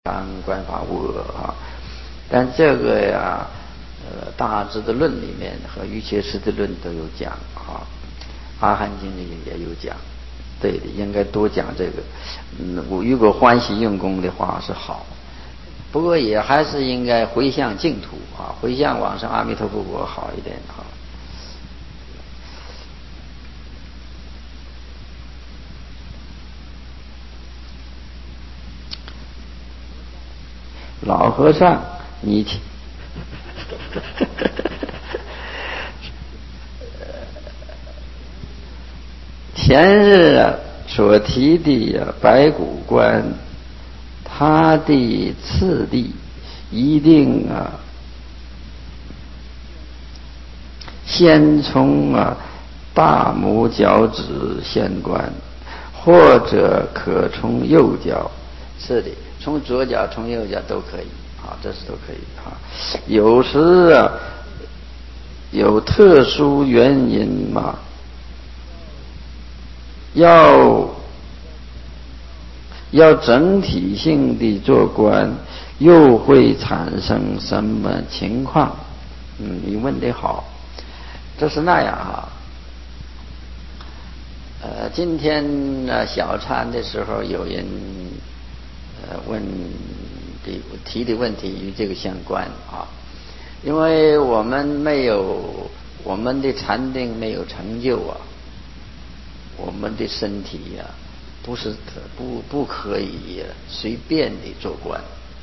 观法无恶啊。但这个呀，大智的论里面和瑜伽师的论都有讲啊，阿含经里也有讲。对的，应该多讲这个。我如果欢喜用功的话是好，不过也还是应该回向净土啊，回向往生阿弥陀佛国好一点哈。老和尚，你听，前日所提的白骨观，它的次第一定先从大拇脚趾先观，或者可从右脚，是的，从左脚从右脚都可以啊，这是都可以啊。有时有特殊原因嘛，要整体性的做观，又会产生什么情况？你问得好，这是那样啊。今天小禅的时候，有人提的问题与这个相关啊，因为我们的禅定没有成就啊，我们的身体呀，不可以随便的做观。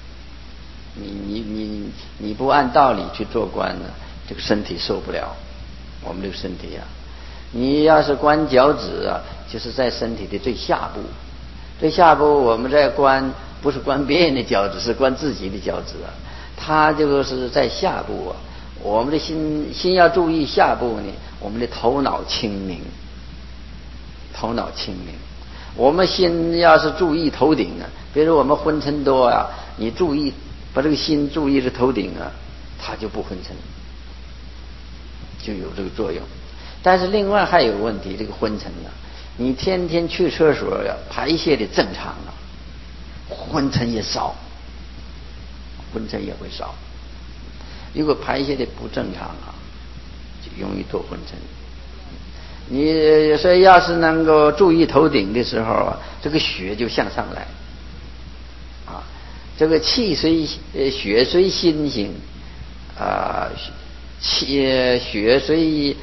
你不按道理去做观呢，这个身体受不了。我们这个身体啊，你要是观脚趾啊，就是在身体的最下部。最下部我们在观，不是观别人的脚趾，是观自己的脚趾啊。它就是在下部啊。我们的心要注意下部呢，我们的头脑清明。头脑清明，我们心要是注意头顶啊，比如我们昏沉多啊，你注意把这个心注意是头顶啊，它就不昏沉，就有这个作用。但是另外还有个问题，这个昏沉啊，你天天去厕所呀，排泄的正常啊，昏沉也少，昏沉也会少。如果排泄的不正常啊，就容易多昏沉。你所以要是能够注意头顶的时候啊，这个血就向上来啊。这个气虽血虽心行啊，血虽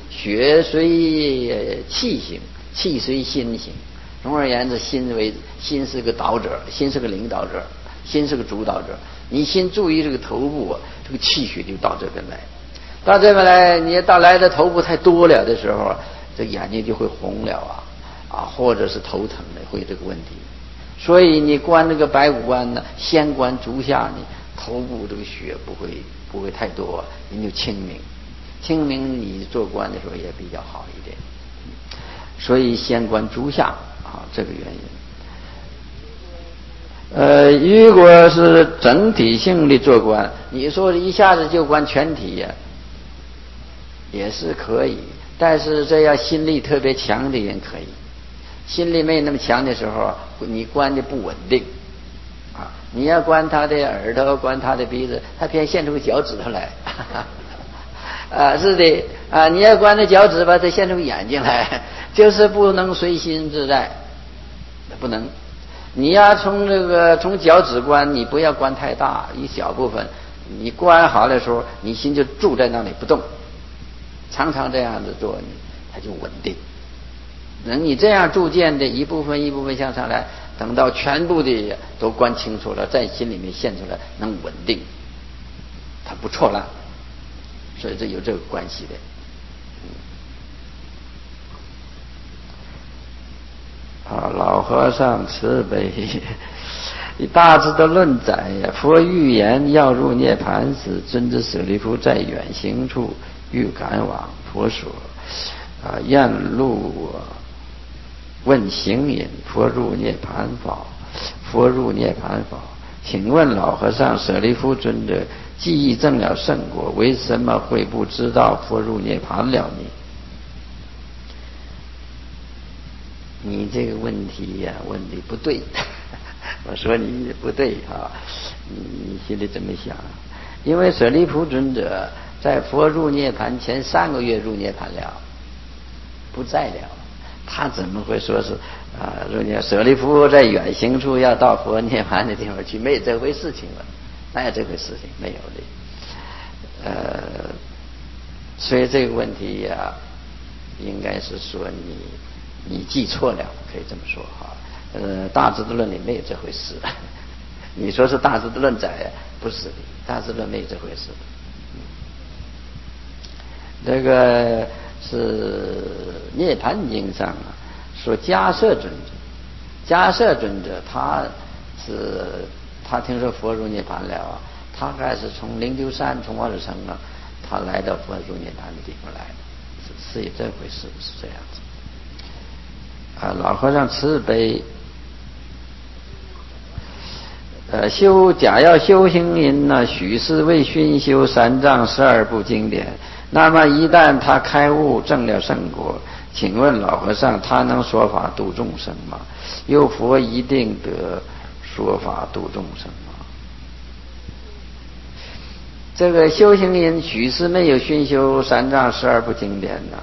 气行，气虽心行。总而言之，心是个导者，心是个领导者，心是个主导者。你先注意这个头部啊，这个气血就到这边来。到这边来，你到来的头部太多了的时候，这眼睛就会红了或者是头疼的，会有这个问题。所以你观那个白骨观呢，先观足下呢，头部这个血不会太多，你就清明。清明你做观的时候也比较好一点。所以先观足下这个原因。如果是整体性的做观，你说一下子就观全体呀，也是可以，但是这要心力特别强的人可以。心力没那么强的时候，你观的不稳定你要观他的耳朵，观他的鼻子，他偏现出个脚趾头来是的你要观的脚趾吧，他现出眼睛来，就是不能随心自在，不能。你要从脚趾观，你不要观太大，一小部分。你观好的时候，你心就住在那里不动，常常这样子做，它就稳定。等你这样逐渐的一部分一部分向上来，等到全部的都观清楚了，在心里面现出来，能稳定，它不错了。所以这有这个关系的。老和尚慈悲，大智的论载佛预言要入涅盘时，尊者舍利弗在远行处欲赶往佛所宴路问行引，佛入涅盘法。请问老和尚，舍利弗尊者既已证了圣果，为什么会不知道佛入涅盘了呢？你这个问题问的不对我说你不对啊，你心里怎么想？因为舍利弗尊者在佛入涅盘前3个月入涅盘了，不在了，他怎么会说是入涅？舍利弗在远行处要到佛涅盘的地方去，没有这回事情了，哪有这回事情？没有的。所以这个问题呀，应该是说你记错了，可以这么说哈。大智度论里没有这回事。你说是大智度论载，不是的，大智度论没有这回事。这个是涅盘经上说迦摄尊者，迦摄尊者他听说佛入涅盘了他还是从灵鹫山从阿耨城他来到佛入涅盘的地方来的，是有这回事，是这样子。老和尚慈悲，假要修行人呢，许是为熏修三藏12部经典，那么一旦他开悟证了圣果，请问老和尚，他能说法度众生吗？有佛一定得说法度众生吗？这个修行人许是没有熏修三藏12部经典呢，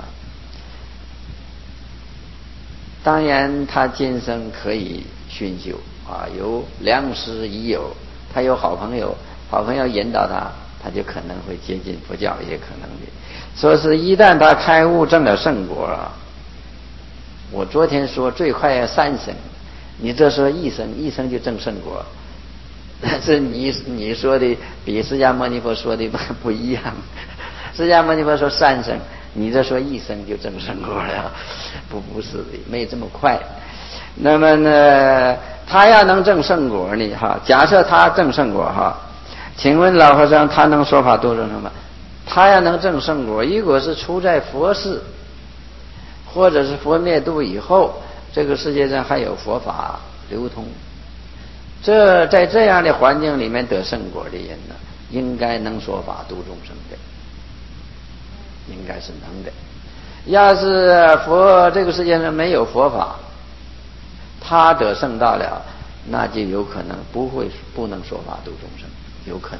当然他今生可以熏修有良师益友，他有好朋友引导他就可能会接近佛教，也可能的。说是一旦他开悟证了圣果我昨天说最快要3生，你这说1生就证圣果，但是你说的比释迦牟尼佛说的不一样。释迦牟尼佛说3生，你这说1生就证圣果了，不是的，没这么快。那么呢，他要能证圣果呢假设他证圣果请问老和尚，他能说法度众生吗？他要能证圣果，如果是处在佛世或者是佛灭度以后，这个世界上还有佛法流通，在这样的环境里面得圣果的人呢，应该能说法度众生的，应该是能的。要是佛这个世界上没有佛法，他得圣道了，那就有可能不能说法度众生，有可能。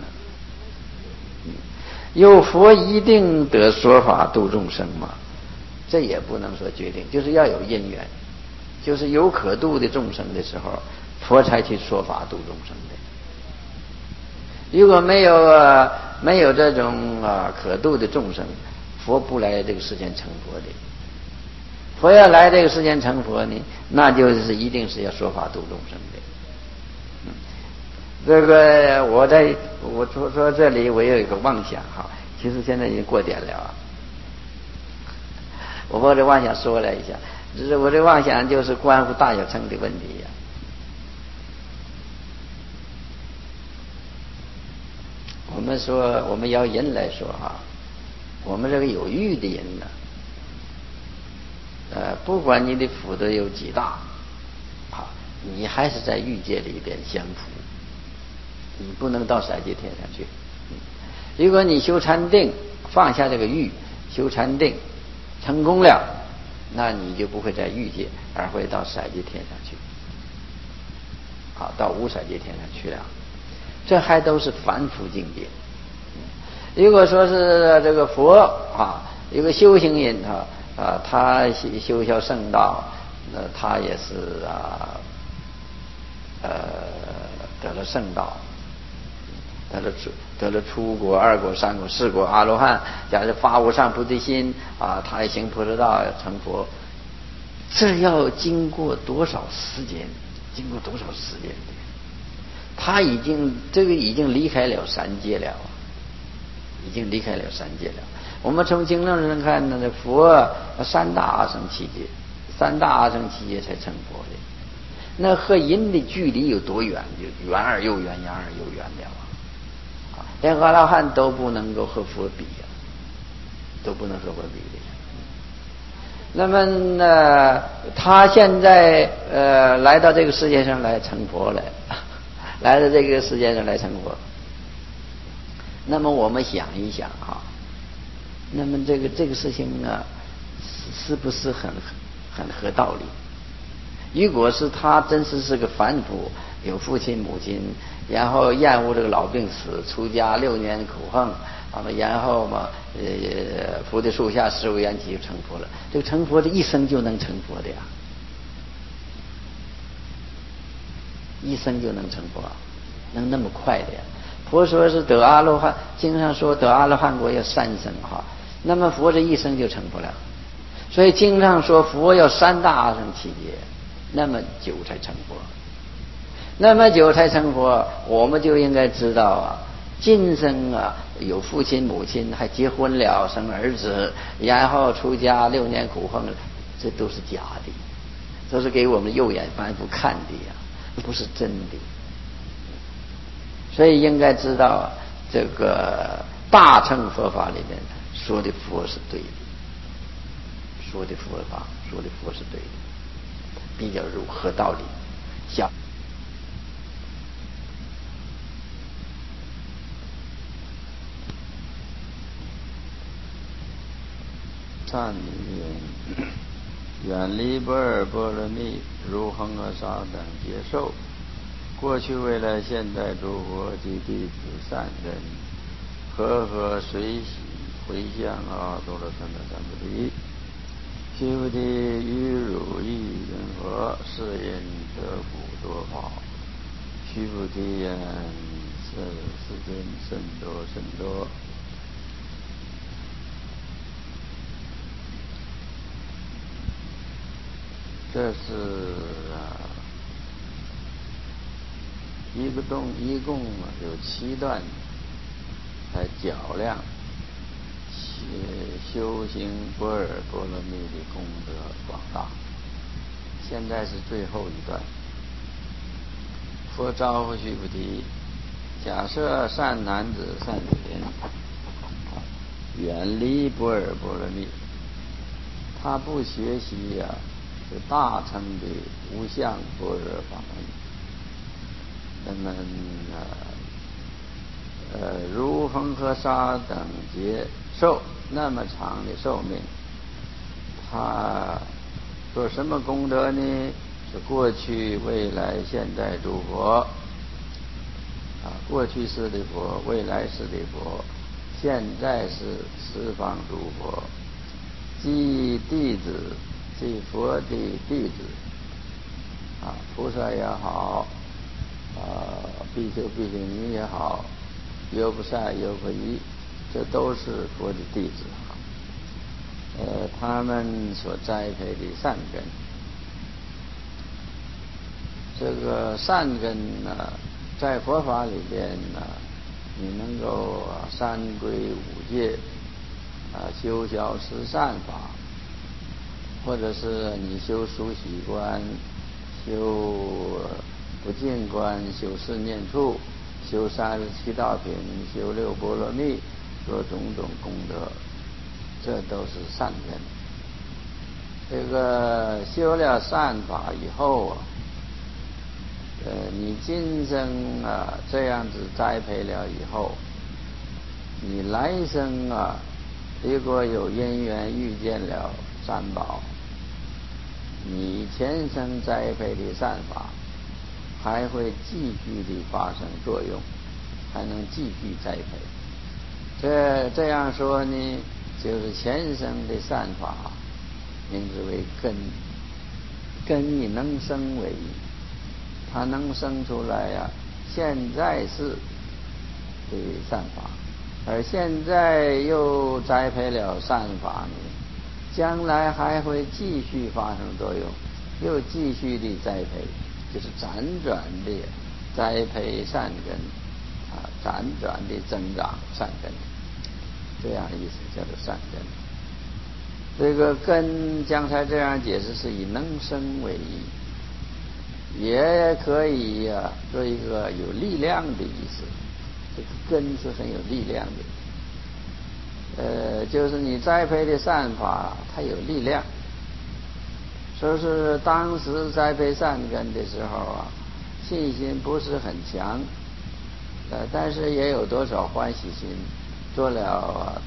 有佛一定得说法度众生吗？这也不能说决定，就是要有因缘，就是有可度的众生的时候，佛才去说法度众生的。如果没有这种可度的众生，佛不来这个世间成佛的。佛要来这个世间成佛呢，那就是一定是要说法度众生的。这个我说这里我有一个妄想其实现在已经过点了我把这妄想说了一下，只是我这妄想就是关乎大小乘的问题我们说我们要人来说我们这个有欲的人呢不管你的福德有几大你还是在欲界里边享福，你不能到色界天上去。如果你修禅定，放下这个欲，修禅定成功了，那你就不会在欲界，而会到色界天上去，到无色界天上去了。这还都是凡夫境界。如果说是这个佛一个修行人他修效圣道，他也是得了圣道，得了初果、2果、3果、4果阿罗汉，假如发无上菩提心他也行菩萨道成佛，这要经过多少时间？他已经离开了3界了，我们从经论上看呢，佛3大阿僧祇劫才成佛的，那和人的距离有多远？就远而又远，远而又远了连阿罗汉都不能够和佛比都不能和佛比的。那么呢，他现在来到这个世界上来成佛了，来到这个世界上来成佛。那么我们想一想那么这个事情是不是很合道理？如果是他真是个凡夫， 有父亲母亲，然后厌恶这个老病死，出家6年苦行，然后嘛，菩提树下15缘起就成佛了。这个成佛的一生就能成佛的呀，一生就能成佛，能那么快的呀？佛说是得阿罗汉，经上说得阿罗汉果要3生哈，那么佛这一生就成不了。所以经上说佛要3大阿僧祇劫，那么久才成佛。那么久才成佛，我们就应该知道啊，今生啊有父亲母亲，还结婚了生儿子，然后出家6年苦行，这都是假的，都是给我们右眼凡夫看的呀，不是真的。所以应该知道啊，这个大乘佛法里面说的佛是对的，说的佛法说的佛是对的，比较合道理。像善女远离不二波罗蜜，如恒河沙等劫受，过去未来现在诸佛及弟子善人，和随喜回向阿多罗三藐三菩提。须菩提，于汝意云何？是因得苦多报。须菩提言：世间甚多甚多。这是一共有7段来较量修行不二波罗蜜的功德广大。现在是最后一段。佛招呼须菩提：假设善男子善女人远离不二波罗蜜，他不学习是大乘的无相般若法门，那么如恒河沙等劫受，那么长的寿命，他做什么功德呢？是过去未来现在诸佛过去世的佛，未来世的佛，现在是十方诸佛，即弟子，即佛的弟子菩萨也好比丘比丘尼也好，优婆塞优婆夷，这都是佛的弟子他们所栽培的善根，这个善根呢，在佛法里边呢，你能够三归五戒修小十善法，或者是你修疏习观，修不净观，修四念处，修37道品，修6波罗蜜，做种种功德，这都是善根。这个修了善法以后你今生这样子栽培了以后，你来生如果有因缘遇见了三宝，你前生栽培的善法还会继续的发生作用，还能继续栽培。这样说呢，就是前生的善法名之为根，根你能生为，它能生出来现在是的善法，而现在又栽培了善法呢，将来还会继续发生作用，又继续的栽培，就是辗转的栽培善根辗转的增长善根，这样的意思叫做善根。这个根刚才这样解释是以能生为义，也可以做一个有力量的意思。这个根是很有力量的，就是你栽培的善法它有力量，说是当时栽培善根的时候信心不是很强，但是也有多少欢喜心，做了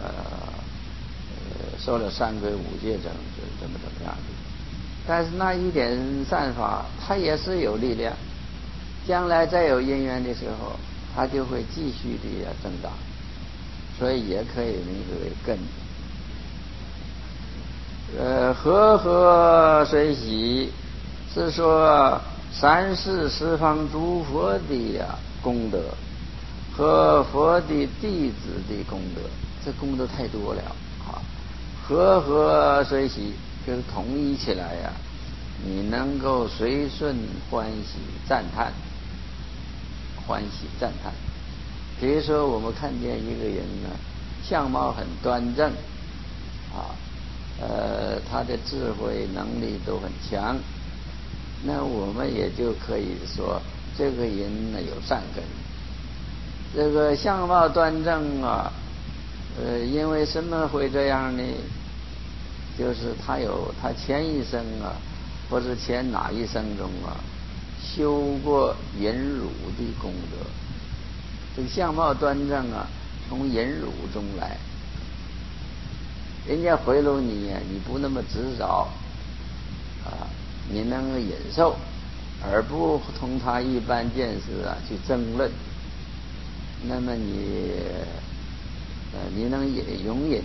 受了三归五戒怎么样的，但是那一点善法它也是有力量， 将来再有因缘的时候，它就会继续的增长，所以也可以名字为根。和合随喜是说三世十方诸佛的功德和佛的弟子的功德，这功德太多了啊！和合随喜就是统一起来呀，你能够随顺欢喜赞叹，欢喜赞叹。比如说我们看见一个人呢，相貌很端正啊，他的智慧能力都很强，那我们也就可以说这个人呢有善根。这个相貌端正啊，因为什么会这样呢？就是他前一生啊，或者前哪一生中啊，修过忍辱的功德。这个相貌端正啊，从忍辱中来。人家贿赂你呀，你不那么执着啊，你能忍受，而不同他一般见识啊去争论，那么你能容忍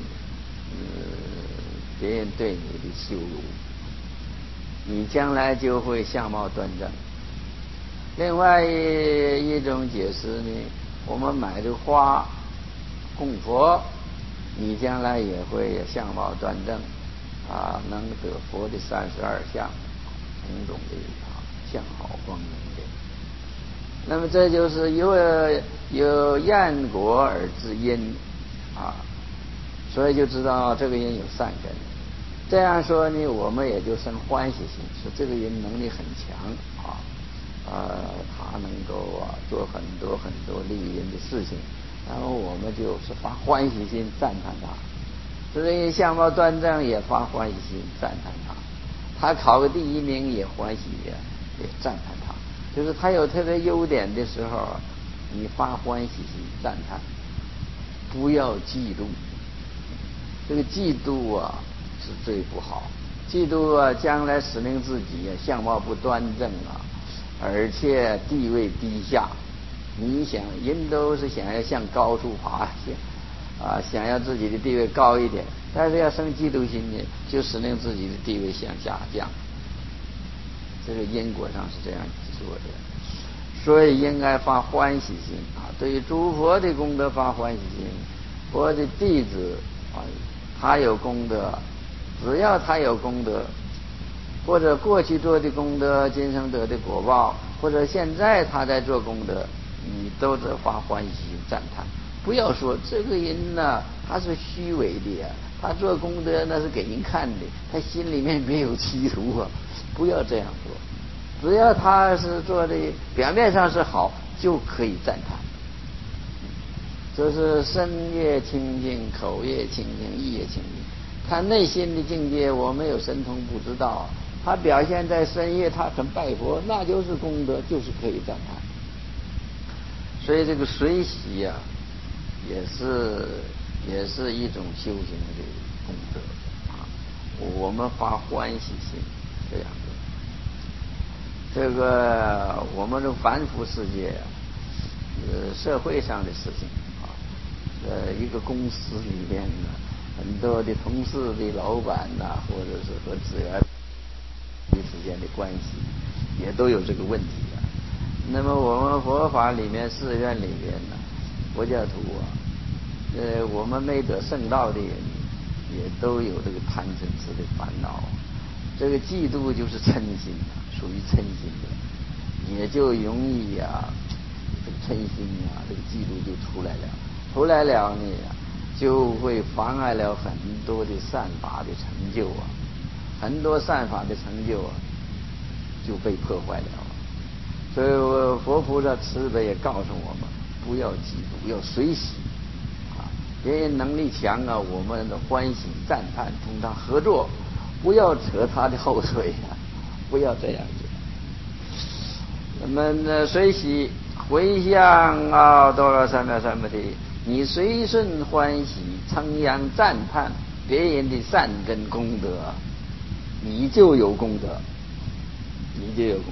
别人对你的羞辱，你将来就会相貌端正。另外一种解释呢，我们买的花供佛，你将来也会相貌端正啊，能得佛的32相，种种的相好光明的。那么这就是有厌果而知因啊，所以就知道这个人有善根。这样说呢，我们也就生欢喜心，说这个人能力很强啊，他能够做很多很多利益人的事情，然后我们就是发欢喜心赞叹他。这人相貌端正也发欢喜心赞叹他，他考个第1名也欢喜也赞叹他。就是他有特别优点的时候，你发欢喜心赞叹，不要嫉妒。这个嫉妒啊是最不好，嫉妒啊将来使令自己相貌不端正啊，而且地位低下。你想人都是想要向高处爬，想要自己的地位高一点，但是要生嫉妒心呢，就使令自己的地位向下降。这个因果上是这样说的，所以应该发欢喜心啊！对于诸佛的功德发欢喜心，佛的弟子啊，他有功德，只要他有功德，或者过去做的功德，今生得的果报，或者现在他在做功德，你都得发欢喜心赞叹。不要说这个人呢，他是虚伪的呀，他做功德那是给人看的，他心里面没有企图啊。不要这样说，只要他是做的表面上是好，就可以赞叹。这是身业清净，口业清净，意业清净。他内心的境界我没有神通不知道，他表现在身业，他很拜佛，那就是功德，就是可以赞叹。所以这个随喜啊，也是一种修行的功德啊。我们发欢喜心这样的。这个我们这凡夫世界社会上的事情啊，一个公司里面呢，很多的同事的老板呐，或者是和职员之间的关系，也都有这个问题啊。那么我们佛法里面寺院里面呢，佛教徒啊，我们没得圣道的人，也都有这个贪嗔痴的烦恼。这个嫉妒就是嗔心啊，属于嗔心的，也就容易啊，这个嗔心啊，这个嫉妒就出来了呢，就会妨碍了很多的善法的成就啊，很多善法的成就啊就被破坏了。所以佛菩萨慈悲也告诉我们，不要嫉妒，要随喜啊，别人能力强啊，我们的欢喜赞叹，同他合作。不要扯他的后腿啊，不要这样子。那么呢，随喜回向啊，多罗三藐三菩提，你随顺欢喜称扬赞叹别人的善根功德，你就有功德，你就有功德。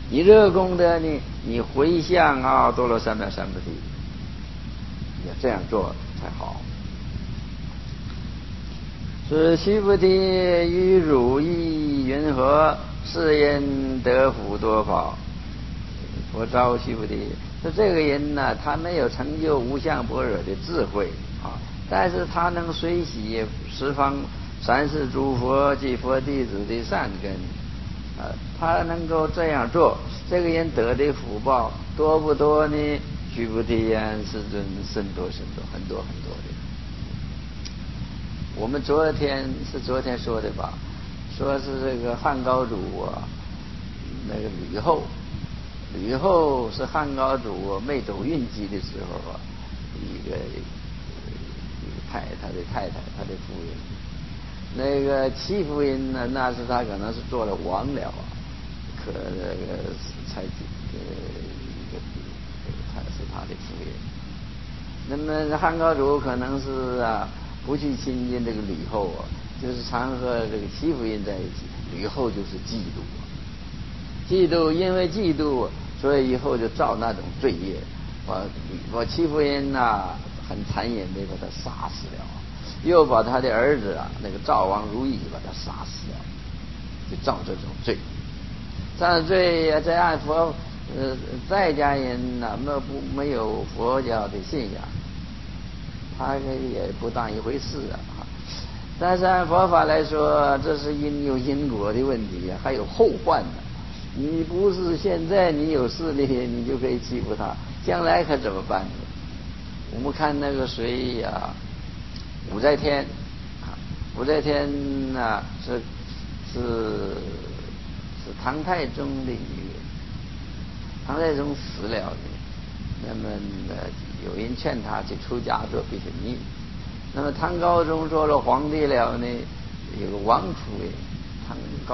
你这个功德呢，你回向啊，多罗三藐三菩提，要这样做才好。是须菩提于汝意云何？是因得福多宝。佛招须菩提说，这个人呢，他没有成就无相般若的智慧啊，但是他能随喜十方三世诸佛及佛弟子的善根啊，他能够这样做，这个人得的福报多不多呢？须菩提言：世尊，甚多甚多，很多很多的。我们昨天说的吧，说是这个汉高祖啊，那个吕后是汉高祖没走运气的时候啊，一个他的太太，他的夫人。那个戚夫人呢，那是他可能是做了王了啊，可那个才他是他的夫人。那么汉高祖可能是不去亲近这个吕后啊，就是常和这个戚夫人在一起。吕后就是嫉妒，因为嫉妒，所以以后就造那种罪业，把戚夫人很残忍的把他杀死了，又把他的儿子那个赵王如意把他杀死了，就造这种罪。造罪再按在家人没有佛教的信仰，他也不当一回事啊。但是按佛法来说，这是有因果的问题还有后患呢。你不是现在你有势力，你就可以欺负他，将来可怎么办呢？我们看那个谁武则天是唐太宗的女人，唐太宗死了的，那么有人劝他去出家做比丘尼。那么唐高宗做了皇帝了呢，有个王夫人，唐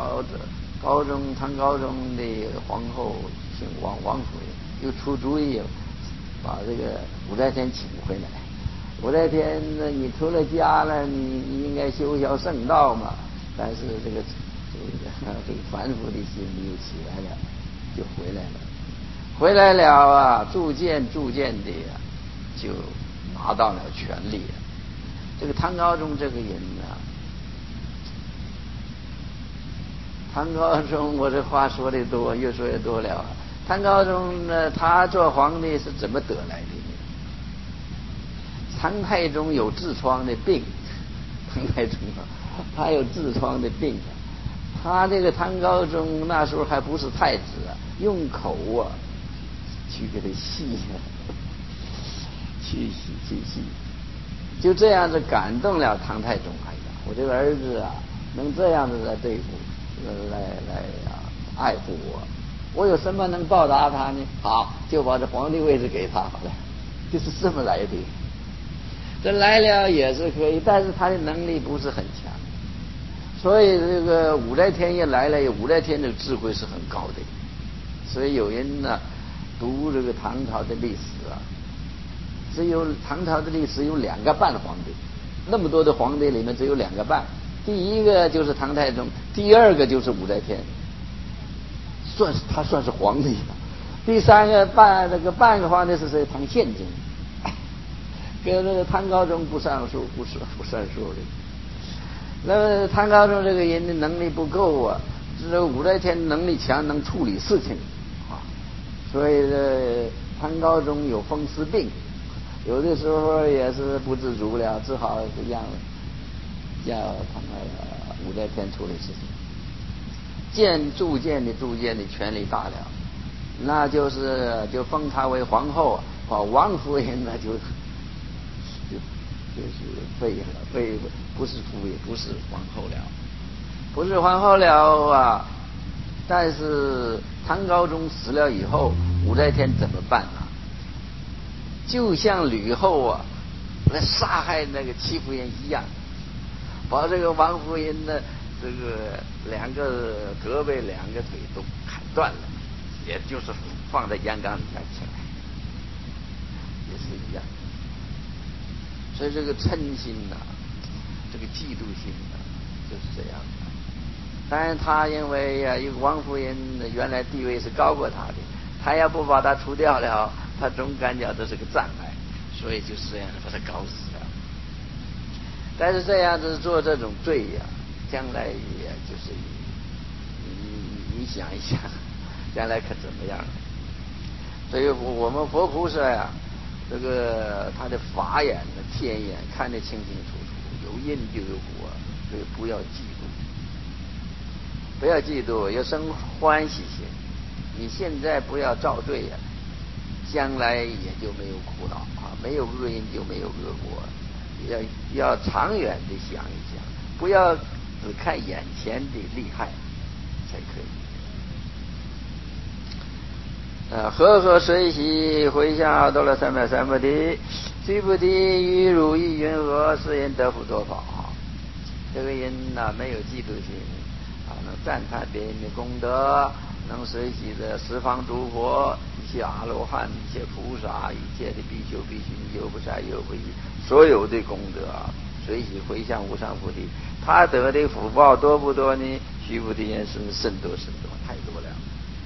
高宗的皇后姓王夫人，又出主意把这个武则天请回来。武则天呢，你出了家了，你应该修学圣道嘛。但是这个反腐的心又起来了，就回来了逐渐的就拿到了权力。这个唐高宗这个人唐高宗，我这话说的多，越说越多了。唐高宗呢，他做皇帝是怎么得来的呢？唐太宗有痔疮的病，唐太宗他有痔疮的病，他这个唐高宗那时候还不是太子用口去给他吸去吸，就这样子感动了唐太宗。哎呀，我这个儿子能这样子来对付，来爱护我有什么能报答他呢？好，就把这皇帝位置给他好了，就是这么来的。这来了也是可以，但是他的能力不是很强，所以这个武则天也来了，武则天的智慧是很高的。所以有人读这个唐朝的历史只有唐朝的历史有2个半皇帝，那么多的皇帝里面只有2个半，第一个就是唐太宗，第二个就是武则天，他算是皇帝了。第3个半个皇帝是谁？唐宪宗，跟那个唐高宗不算数的。那么唐高宗这个人的能力不够这武则天能力强，能处理事情所以唐高宗有风湿病，有的时候也是不知足了，只好是让武则天处理事情。逐渐的权力大了，那就封她为皇后，把王夫人呢就是废了，不是夫人，不是皇后了但是唐高宗死了以后，武则天怎么办就像吕后来杀害那个戚夫人一样，把这个王夫人的这个胳膊2个腿都砍断了，也就是放在烟缸里面起来，也是一样。所以这个嗔心这个嫉妒心就是这样的。 但是他因为呀，一个王夫人原来地位是高过他的，他要不把他除掉了，他总感觉这是个障碍，所以就是这样把他搞死了。但是这样子做这种罪呀，将来也就是你想一想，将来可怎么样？所以我们佛菩萨呀，这个他的法眼的天眼看得清清楚楚，有因就有果，所以不要嫉妒，不要嫉妒，要生欢喜心。你现在不要造罪呀，将来也就没有苦恼啊，没有恶因就没有恶果。要长远的想一想，不要只看眼前的利害才可以。和合随喜回向阿多罗三藐三菩提，须菩提于如意云何，是人得福多宝。这个人没有嫉妒心能赞叹别人的功德，能随喜的十方诸佛，一切阿罗汉，一切菩萨，一切的比丘比丘尼，有不善有不异，所有的功德随喜回向无上菩提。他得的福报多不多呢？须菩提言是甚多甚多，太多了。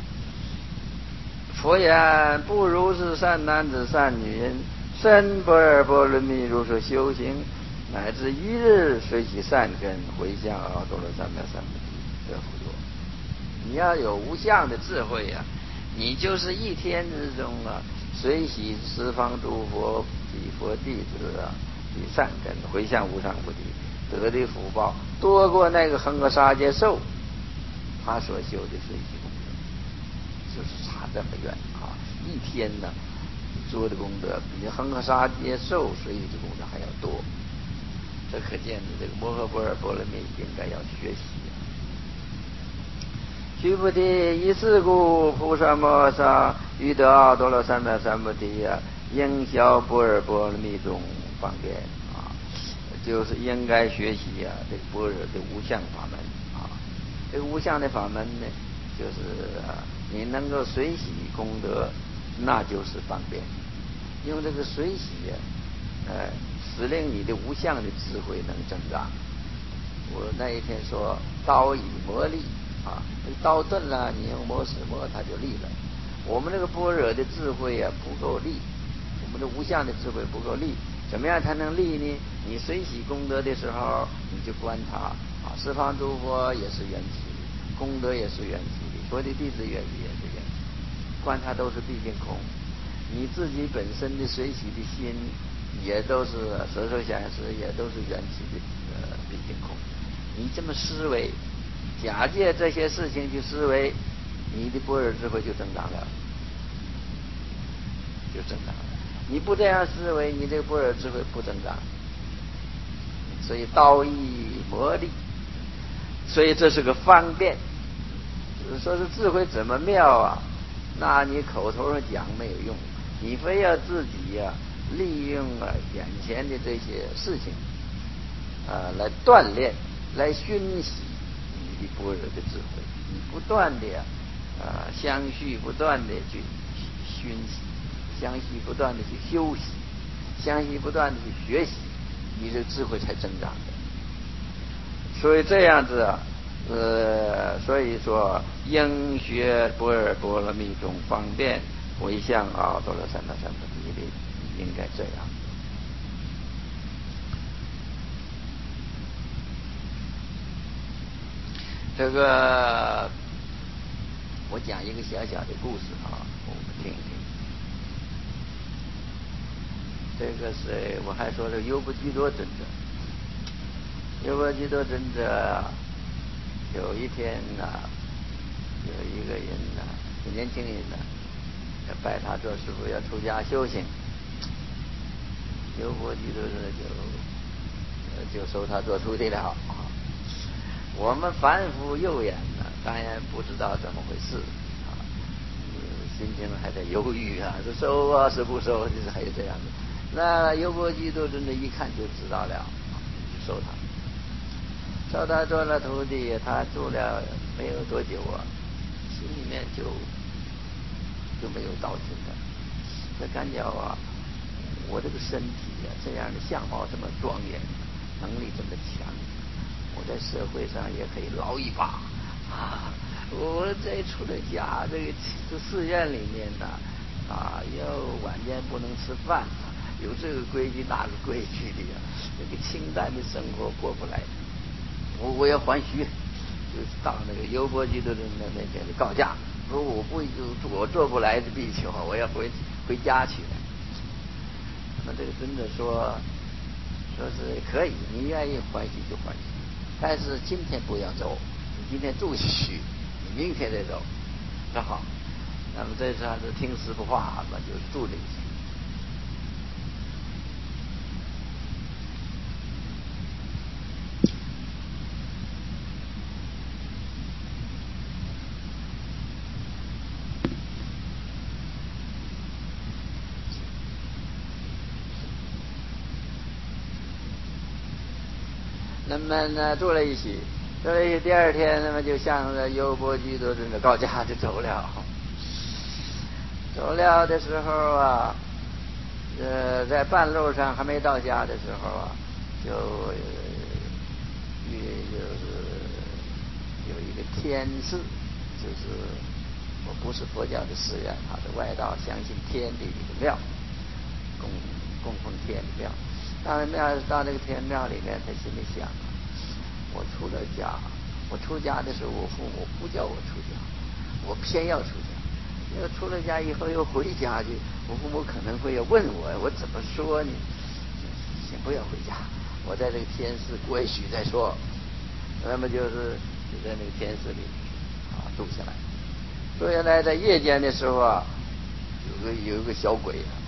佛言：不如是善男子善女人，身般若波罗蜜如是修行，乃至一日随喜善根，回向阿多罗三藐三菩提，得福多。你要有无相的智慧你就是一天之中随喜十方诸佛彼佛弟子的善根，回向无上菩提，得的福报多过那个恒河沙劫兽他所修的随喜功德，就是差这么远一天做的功德比恒河沙劫兽随喜的功德还要多。这可见的这个摩诃般若波罗蜜应该要学习须菩提，以是故，菩萨摩诃萨欲得阿多罗三藐三菩提应晓般若波罗蜜中方便就是应该学习这个般若的无相法门这个无相的法门呢，就是你能够随喜功德，那就是方便。用这个随喜使令你的无相的智慧能增长。我那一天说刀以磨砺刀钝了，你用磨石磨它就利了。我们这个般若的智慧不够利，我们的无相的智慧不够利，怎么样才能利呢？你随喜功德的时候，你就观它十方诸佛也是缘起的，功德也是缘起的，佛的弟子也是缘起的，观它都是毕竟空。你自己本身的随喜的心也都是舍受想思，也都是缘起的毕竟空。你这么思维，假借这些事情去思维，你的般若智慧就增长了，就增长了。你不这样思维，你这个般若智慧不增长。所以刀亦磨砺，所以这是个方便。说是智慧怎么妙那你口头上讲没有用，你非要自己利用眼前的这些事情来锻炼，来熏习你的般若的智慧。你不断的相续，不断的去熏习，相续不断的去修习，相续不断的去学习，你这智慧才增长的。所以这样子所以说应学般若波罗蜜中方便，回向阿多罗三藐三菩提的，应该这样。这个我讲一个小小的故事我们听听。这个是我还说这个优波基多尊者，优波基多尊者有一天有一个人年轻人要拜他做师父，要出家修行。优波基多尊者就收他做徒弟了我们凡夫右眼当然不知道怎么回事心情还在犹豫是收是不收，就是还有这样的。那优波基多尊者一看就知道了，就收他。收他做了徒弟，他住了没有多久心里面就没有道心了。他感觉我这个身体这样的相貌这么庄严，能力这么强，我在社会上也可以捞一把， 啊，我这出了家，这寺院里面呢，要晚间不能吃饭啊，有这个规矩那个规矩的呀，这个清淡的生活过不来。我要还虚，就到那个优波居的那边告假，说我做不来的比丘，我要回家去了。那么这个真的说是可以，你愿意还虚就还虚，但是今天不要走，你今天住下去，你明天再走，那好。那么这次还是听师傅话，那就住了一下。那么呢，住了一起，第二天，那么就向着优波居多人的告假就走了。走了的时候啊，在半路上还没到家的时候啊，就是有一个天寺，就是我不是佛教的寺院，它的外道相信天的一个庙，供奉天的庙。到那个天庙里面，他心里想啊，我出了家，我出家的时候，我父母不叫我出家，我偏要出家。因为出了家以后又回家去，我父母可能会要问我怎么说呢？先不要回家，我在这个天寺过一宿再说。那么就在那个天寺里住下来。住下来，在夜间的时候啊，有一个小鬼啊，